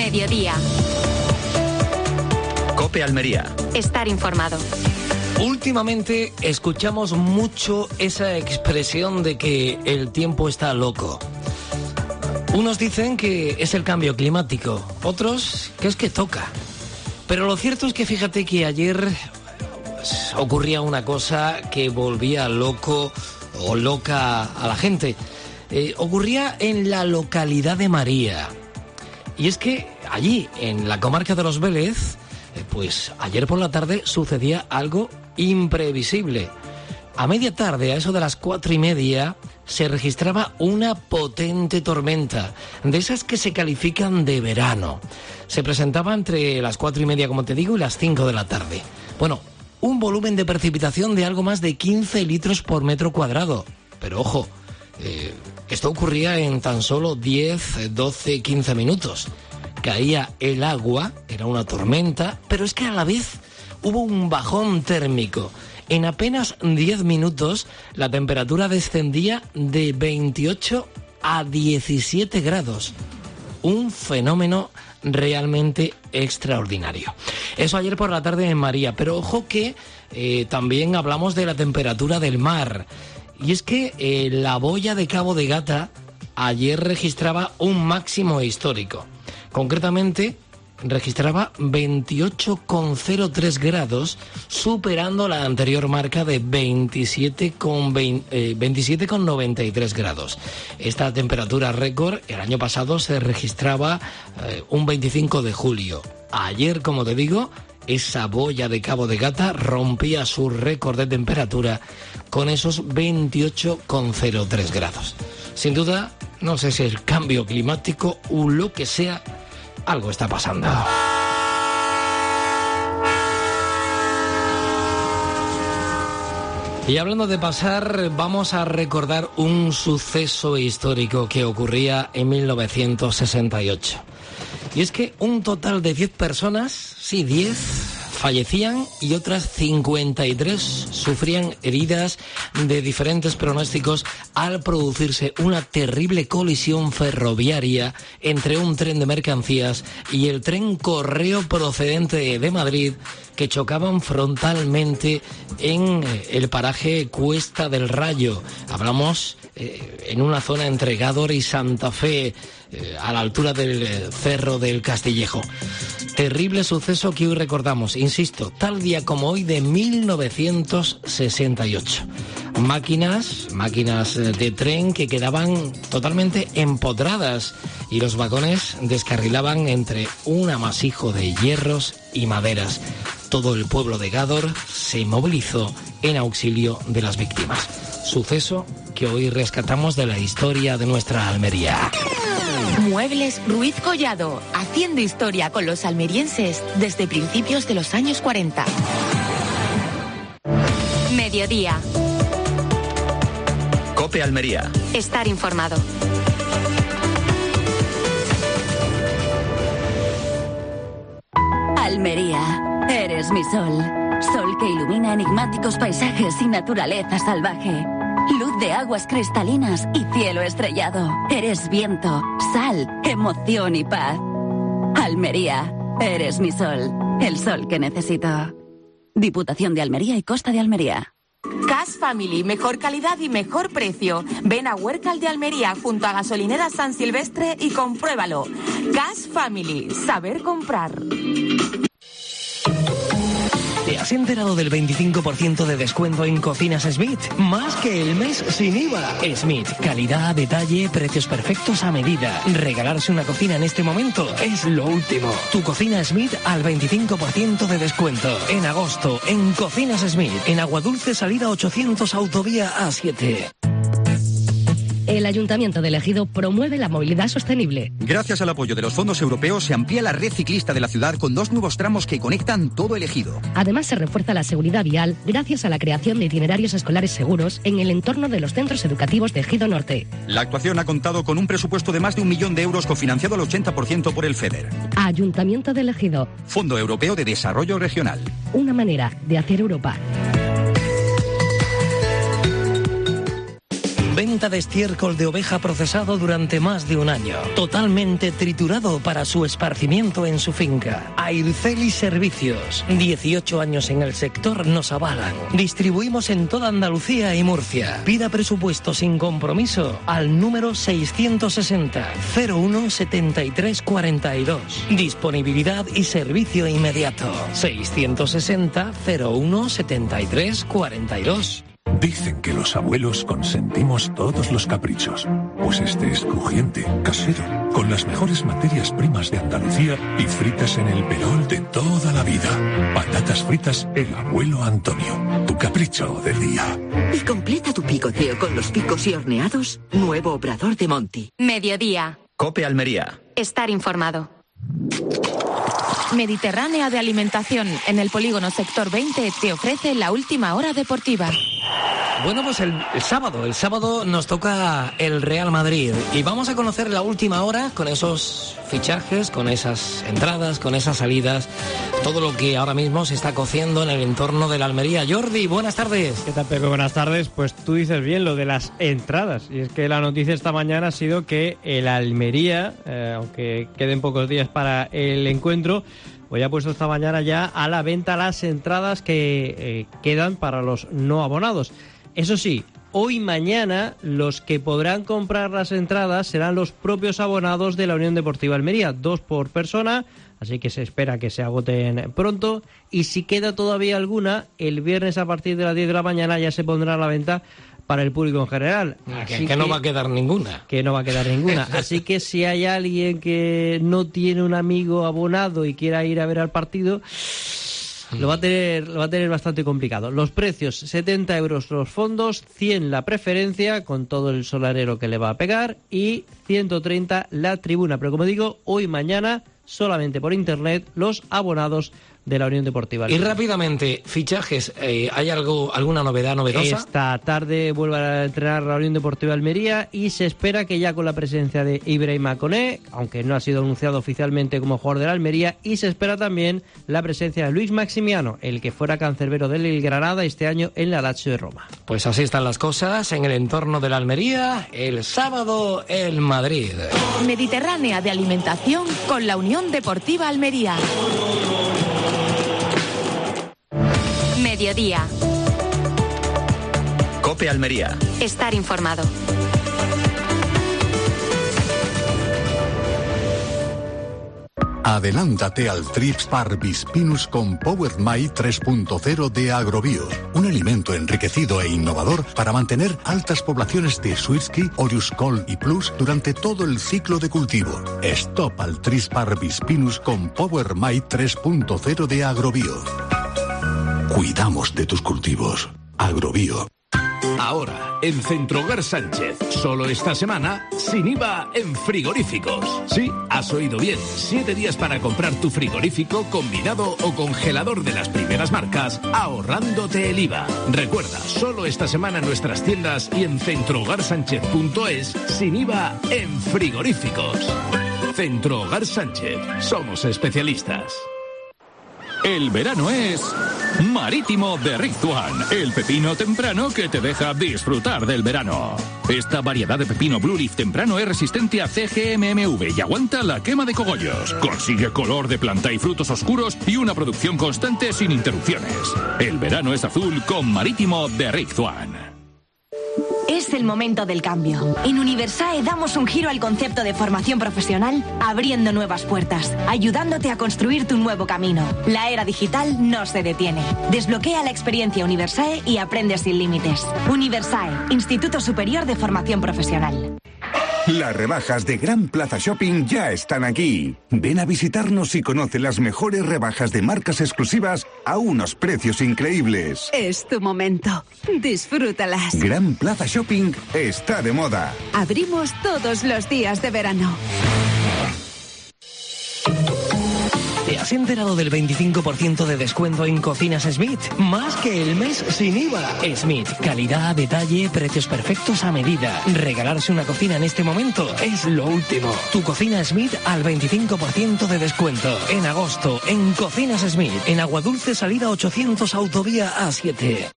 Mediodía. COPE Almería. Estar informado. Últimamente escuchamos mucho esa expresión de que el tiempo está loco. Unos dicen que es el cambio climático, otros que es que toca. Pero lo cierto es que fíjate que ayer ocurría una cosa que volvía loco o loca a la gente. Ocurría en la localidad de María. Y es que allí, en la comarca de Los Vélez, pues ayer por la tarde sucedía algo imprevisible. A media tarde, a eso de las 4:30, se registraba una potente tormenta, de esas que se califican de verano. Se presentaba entre las 4:30, como te digo, y las 5 de la tarde. Bueno, un volumen de precipitación de algo más de 15 litros por metro cuadrado. Pero ojo, esto ocurría en tan solo 10, 12, 15 minutos. Caía el agua, era una tormenta, pero es que a la vez hubo un bajón térmico. En apenas 10 minutos la temperatura descendía de 28 a 17 grados. Un fenómeno realmente extraordinario. Eso ayer por la tarde en María, pero ojo que también hablamos de la temperatura del mar. Y es que la boya de Cabo de Gata ayer registraba un máximo histórico. Concretamente, registraba 28,03 grados, superando la anterior marca de 27,93 grados. Esta temperatura récord el año pasado se registraba un 25 de julio. Ayer, como te digo, esa boya de Cabo de Gata rompía su récord de temperatura con esos 28,03 grados. Sin duda, no sé si es el cambio climático o lo que sea, algo está pasando. Y hablando de pasar, vamos a recordar un suceso histórico que ocurría en 1968. Y es que un total de 10 personas, sí, 10, fallecían y otras 53 sufrían heridas de diferentes pronósticos al producirse una terrible colisión ferroviaria entre un tren de mercancías y el tren Correo procedente de Madrid, que chocaban frontalmente en el paraje Cuesta del Rayo. Hablamos en una zona entre Gádor y Santa Fe, a la altura del Cerro del Castillejo. Terrible suceso que hoy recordamos, insisto, tal día como hoy de 1968. Máquinas de tren que quedaban totalmente empotradas y los vagones descarrilaban entre un amasijo de hierros y maderas. Todo el pueblo de Gádor se movilizó en auxilio de las víctimas. Suceso que hoy rescatamos de la historia de nuestra Almería. Muebles Ruiz Collado, haciendo historia con los almerienses desde principios de los años 40. Mediodía. COPE Almería. Estar informado. Almería, eres mi sol. Sol que ilumina enigmáticos paisajes y naturaleza salvaje. Luz de aguas cristalinas y cielo estrellado. Eres viento, sal, emoción y paz. Almería, eres mi sol. El sol que necesito. Diputación de Almería y Costa de Almería. Cash Family, mejor calidad y mejor precio. Ven a Huércal de Almería junto a Gasolinera San Silvestre y compruébalo. Cash Family, saber comprar. ¿Te has enterado del 25% de descuento en Cocinas Smith? Más que el mes sin IVA. Smith, calidad, detalle, precios perfectos a medida. Regalarse una cocina en este momento es lo último. Tu Cocina Smith al 25% de descuento. En agosto, en Cocinas Smith, en Aguadulce, salida 800, autovía A7. El Ayuntamiento de El Ejido promueve la movilidad sostenible. Gracias al apoyo de los fondos europeos se amplía la red ciclista de la ciudad con 2 nuevos tramos que conectan todo El Ejido. Además se refuerza la seguridad vial gracias a la creación de itinerarios escolares seguros en el entorno de los centros educativos de Ejido Norte. La actuación ha contado con un presupuesto de más de 1 millón de euros cofinanciado al 80% por el FEDER. Ayuntamiento de El Ejido. Fondo Europeo de Desarrollo Regional. Una manera de hacer Europa. Venta de estiércol de oveja procesado durante más de un año. Totalmente triturado para su esparcimiento en su finca. Airceli Servicios. 18 años en el sector nos avalan. Distribuimos en toda Andalucía y Murcia. Pida presupuesto sin compromiso al número 660 01 73 42. Disponibilidad y servicio inmediato. 660 01 73 42. Dicen que los abuelos consentimos todos los caprichos. Pues este es crujiente, casero, con las mejores materias primas de Andalucía y fritas en el perol de toda la vida. Patatas fritas El Abuelo Antonio, tu capricho del día. Y completa tu picoteo con los picos y horneados, nuevo Obrador de Monti. Mediodía. COPE Almería. Estar informado. Mediterránea de Alimentación, en el polígono Sector 20, te ofrece la última hora deportiva. Bueno, pues el sábado nos toca el Real Madrid y vamos a conocer la última hora con esos fichajes, con esas entradas, con esas salidas, todo lo que ahora mismo se está cociendo en el entorno de la Almería. Jordi, buenas tardes. ¿Qué tal, Pepe? Buenas tardes. Pues tú dices bien lo de las entradas, y es que la noticia esta mañana ha sido que el Almería, aunque queden pocos días para el encuentro, pues ya ha puesto esta mañana ya a la venta las entradas que quedan para los no abonados. Eso sí, hoy y mañana los que podrán comprar las entradas serán los propios abonados de la Unión Deportiva Almería, 2 por persona, así que se espera que se agoten pronto. Y si queda todavía alguna, el viernes a partir de las 10 de la mañana ya se pondrá a la venta para el público en general. Que no va a quedar ninguna. Que no va a quedar ninguna. Así que si hay alguien que no tiene un amigo abonado y quiera ir a ver al partido, lo va a tener bastante complicado. Los precios, 70 euros los fondos, 100 la preferencia, con todo el solarero que le va a pegar, y 130 la tribuna. Pero como digo, hoy y mañana, solamente por internet, los abonados de la Unión Deportiva Almería. Y rápidamente, fichajes, ¿hay alguna novedad novedosa? Esta tarde vuelve a entrenar la Unión Deportiva Almería y se espera que ya con la presencia de Ibrahima Koné, aunque no ha sido anunciado oficialmente como jugador de la Almería, y se espera también la presencia de Luis Maximiano, el que fuera cancerbero del Granada este año en la Lazio de Roma. Pues así están las cosas en el entorno de la Almería. El sábado, el Madrid. Mediterránea de Alimentación con la Unión Deportiva Almería. Mediodía. COPE Almería. Estar informado. Adelántate al Trips Parvispinus con Power My 3.0 de Agrobios, un alimento enriquecido e innovador para mantener altas poblaciones de Swirsky, Orius Col y Plus durante todo el ciclo de cultivo. Stop al Trips Parvispinus con Power My 3.0 de Agrobios. Cuidamos de tus cultivos. Agrobio. Ahora, en Centrohogar Sánchez, solo esta semana, sin IVA en frigoríficos. Sí, has oído bien, 7 días para comprar tu frigorífico, combinado o congelador de las primeras marcas, ahorrándote el IVA. Recuerda, solo esta semana en nuestras tiendas y en centrohogarsánchez.es, sin IVA en frigoríficos. Centrohogar Sánchez, somos especialistas. El verano es Marítimo de Rizzuan, el pepino temprano que te deja disfrutar del verano. Esta variedad de pepino Blue Leaf temprano es resistente a CGMMV y aguanta la quema de cogollos. Consigue color de planta y frutos oscuros y una producción constante sin interrupciones. El verano es azul con Marítimo de Rizzuan. Es el momento del cambio. En Universae damos un giro al concepto de formación profesional, abriendo nuevas puertas, ayudándote a construir tu nuevo camino. La era digital no se detiene. Desbloquea la experiencia Universae y aprende sin límites. Universae, Instituto Superior de Formación Profesional. Las rebajas de Gran Plaza Shopping ya están aquí. Ven a visitarnos y conoce las mejores rebajas de marcas exclusivas a unos precios increíbles. Es tu momento. Disfrútalas. Gran Plaza Shopping está de moda. Abrimos todos los días de verano. ¿Te has enterado del 25% de descuento en Cocinas Smith? Más que el mes sin IVA. Smith, calidad, detalle, precios perfectos a medida. Regalarse una cocina en este momento es lo último. Tu Cocina Smith al 25% de descuento. En agosto, en Cocinas Smith, en Aguadulce, salida 800, autovía A7.